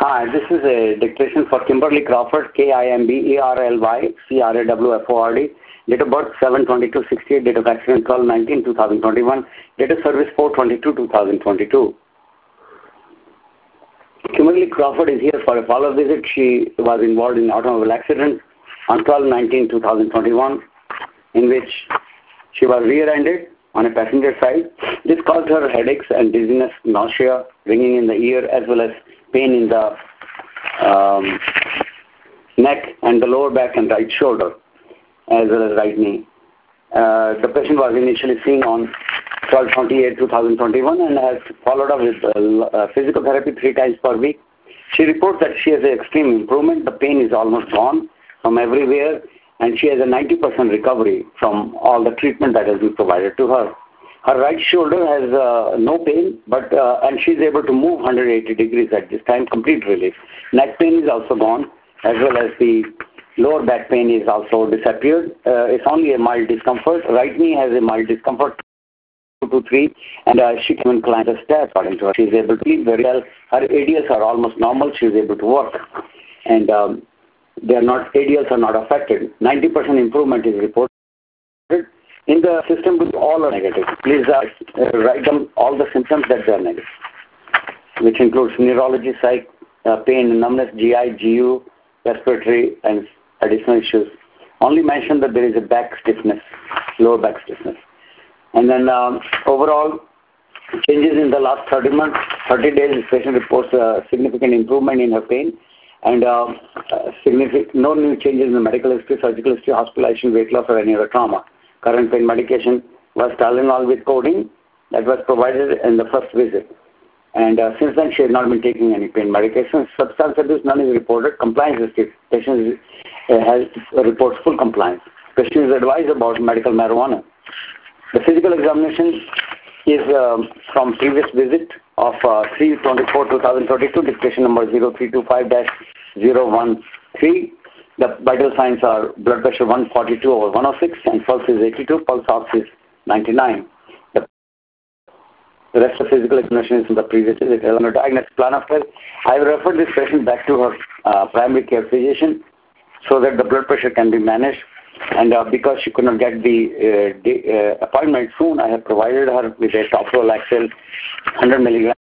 Hi, this is a dictation for Kimberly Crawford, KIMBERLY CRAWFORD, date of birth 7/22/68, date of accident 12/19/2021, date of service 4/22/2022. Kimberly Crawford is here for a follow-up visit. She was involved in an automobile accident on 12/19/2021, in which she was rear-ended on a passenger side. This caused her headaches and dizziness, nausea, ringing in the ear, as well as pain in the neck and the lower back and right shoulder, as well as right knee. The patient was initially seen on 12/28/2021 and has followed up with physical therapy 3 times per week. She reports that she has an extreme improvement. The pain is almost gone from everywhere, and she has a 90% recovery from all the treatment that has been provided to her. Her right shoulder has no pain, and she is able to move 180 degrees at this time, complete relief. Neck pain is also gone, as well as the lower back pain is also disappeared. It's only a mild discomfort. Right knee has a mild discomfort, 2 to 3, and she can climb the stairs according to her. She is able to eat very well. Her ADLs are almost normal. She is able to work, and ADLs are not affected. 90% improvement is reported. In the system, with all are negative. Please write down all the symptoms that they are negative, which includes neurology, psych, pain, numbness, GI, GU, respiratory, and additional issues. Only mention that there is a back stiffness, lower back stiffness. And then overall changes in the last 30 days, this patient reports significant improvement in her pain, and no new changes in the medical history, surgical history, hospitalization, weight loss, or any other trauma. Current pain medication was Tylenol with codeine that was provided in the first visit. And since then, she has not been taking any pain medication. Substance abuse, none is reported. Compliance history, patient reports full compliance. Patient is advised about medical marijuana. The physical examination is from previous visit of 3/24/2022, dictation number 0325-013. The vital signs are blood pressure 142/106 and pulse is 82, pulse ox is 99. The rest of physical examination is in the previous visit. Diagnostic plan of care. I will refer this patient back to her primary care physician so that the blood pressure can be managed. And because she could not get the appointment soon, I have provided her with a Toprolaxel 100 milligrams